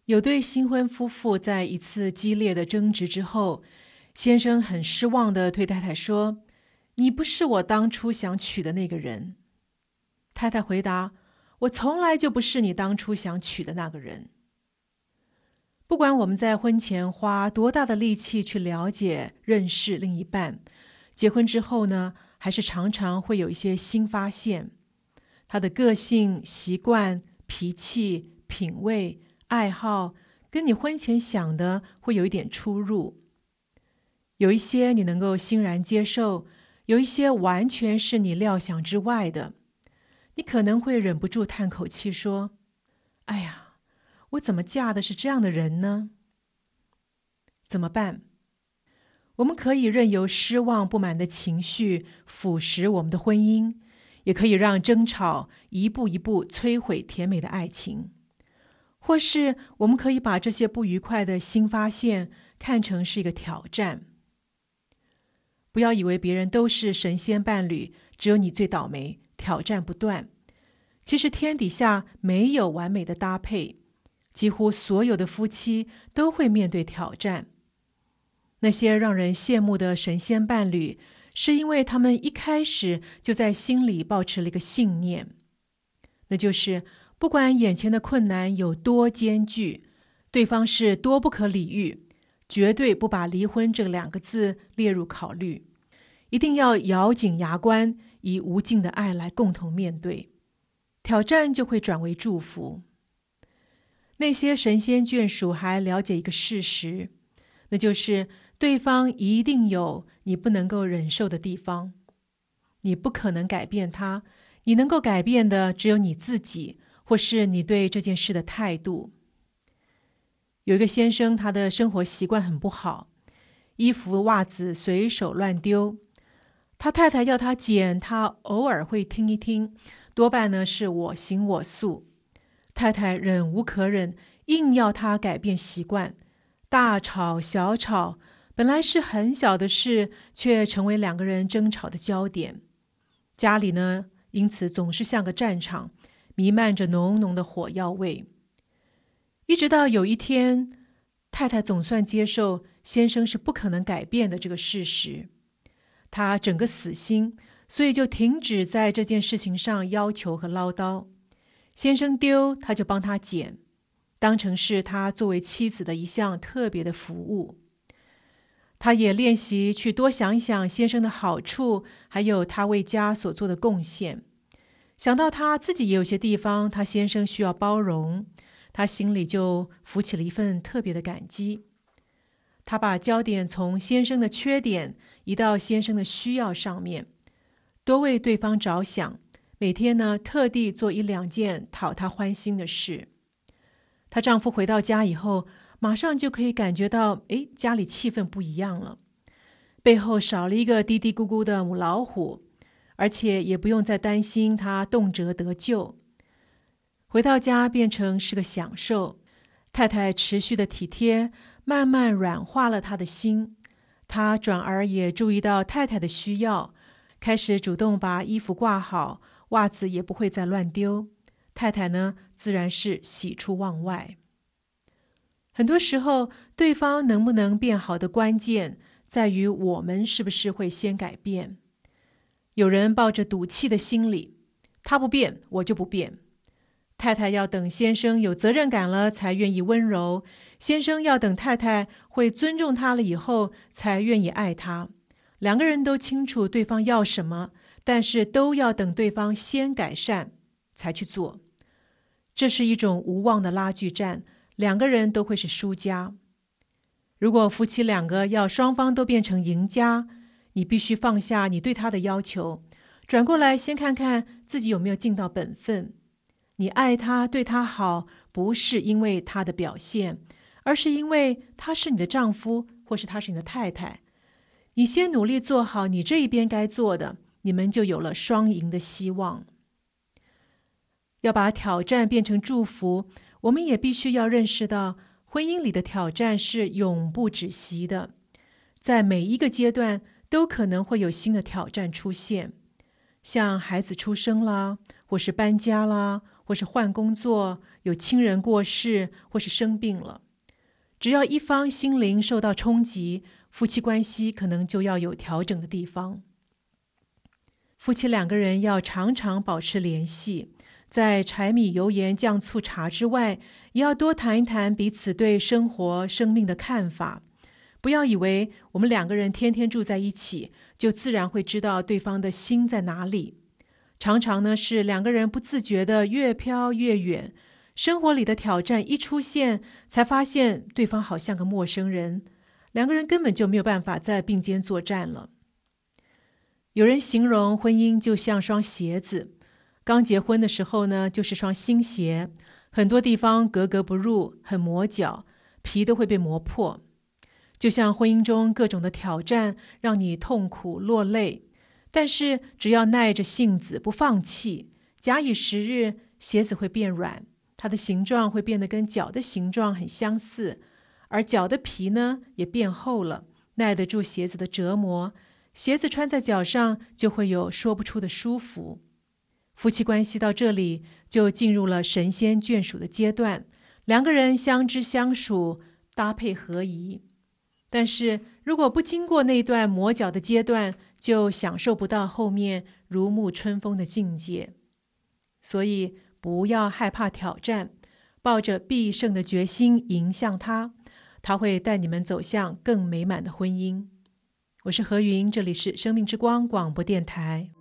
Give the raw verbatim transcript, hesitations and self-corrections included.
有对新婚夫妇在一次激烈的争执之后，先生很失望地对太太说：你不是我当初想娶的那个人。太太回答：我从来就不是你当初想娶的那个人。不管我们在婚前花多大的力气去了解、认识另一半，结婚之后呢，还是常常会有一些新发现。他的个性、习惯、脾气、品味、爱好，跟你婚前想的会有一点出入。有一些你能够欣然接受，有一些完全是你料想之外的。你可能会忍不住叹口气说：哎呀，我怎么嫁的是这样的人呢？怎么办？我们可以任由失望不满的情绪腐蚀我们的婚姻，也可以让争吵一步一步摧毁甜美的爱情。或是我们可以把这些不愉快的新发现看成是一个挑战。不要以为别人都是神仙伴侣，只有你最倒霉，挑战不断。其实天底下没有完美的搭配，几乎所有的夫妻都会面对挑战。那些让人羡慕的神仙伴侣，是因为他们一开始就在心里抱持了一个信念，那就是不管眼前的困难有多艰巨，对方是多不可理喻，绝对不把离婚这两个字列入考虑，一定要咬紧牙关，以无尽的爱来共同面对，挑战就会转为祝福。那些神仙眷属还了解一个事实，那就是对方一定有你不能够忍受的地方，你不可能改变他，你能够改变的只有你自己，或是你对这件事的态度。有一个先生，他的生活习惯很不好，衣服袜子随手乱丢，他太太要他捡，他偶尔会听一听，多半呢是我行我素。太太忍无可忍，硬要他改变习惯，大吵小吵，本来是很小的事，却成为两个人争吵的焦点。家里呢，因此总是像个战场，弥漫着浓浓的火药味。一直到有一天，太太总算接受先生是不可能改变的这个事实，她整个死心，所以就停止在这件事情上要求和唠叨。先生丢，他就帮他捡，当成是他作为妻子的一项特别的服务。他也练习去多想一想先生的好处，还有他为家所做的贡献。想到他自己也有些地方他先生需要包容，他心里就浮起了一份特别的感激。他把焦点从先生的缺点移到先生的需要上面，多为对方着想，每天呢特地做一两件讨他欢心的事。她丈夫回到家以后，马上就可以感觉到，诶，家里气氛不一样了，背后少了一个嘀嘀咕咕的母老虎，而且也不用再担心他动辄得咎。回到家变成是个享受，太太持续的体贴，慢慢软化了他的心。他转而也注意到太太的需要，开始主动把衣服挂好，袜子也不会再乱丢。太太呢，自然是喜出望外。很多时候，对方能不能变好的关键，在于我们是不是会先改变。有人抱着赌气的心理，他不变，我就不变。太太要等先生有责任感了才愿意温柔，先生要等太太会尊重他了以后才愿意爱他。两个人都清楚对方要什么，但是都要等对方先改善才去做。这是一种无望的拉锯战，两个人都会是输家。如果夫妻两个要双方都变成赢家，你必须放下你对他的要求，转过来先看看自己有没有尽到本分。你爱他，对他好，不是因为他的表现，而是因为他是你的丈夫，或是他是你的太太。你先努力做好你这一边该做的，你们就有了双赢的希望。要把挑战变成祝福，我们也必须要认识到，婚姻里的挑战是永不止息的，在每一个阶段都可能会有新的挑战出现，像孩子出生啦，或是搬家啦， 或是换工作，有亲人过世，或是生病了。只要一方心灵受到冲击，夫妻关系可能就要有调整的地方。夫妻两个人要常常保持联系，在柴米油盐酱醋茶之外，也要多谈一谈彼此对生活、生命的看法。不要以为我们两个人天天住在一起，就自然会知道对方的心在哪里。常常呢是两个人不自觉的越飘越远，生活里的挑战一出现，才发现对方好像个陌生人，两个人根本就没有办法再并肩作战了。有人形容婚姻就像双鞋子，刚结婚的时候呢，就是双新鞋，很多地方格格不入，很磨脚，皮都会被磨破。就像婚姻中各种的挑战，让你痛苦落泪，但是只要耐着性子不放弃，假以时日，鞋子会变软，它的形状会变得跟脚的形状很相似，而脚的皮呢也变厚了，耐得住鞋子的折磨，鞋子穿在脚上就会有说不出的舒服。夫妻关系到这里就进入了神仙眷属的阶段，两个人相知相属，搭配合宜。但是如果不经过那段磨脚的阶段，就享受不到后面如沐春风的境界。所以不要害怕挑战，抱着必胜的决心迎向它，它会带你们走向更美满的婚姻。我是何云，这里是生命之光广播电台。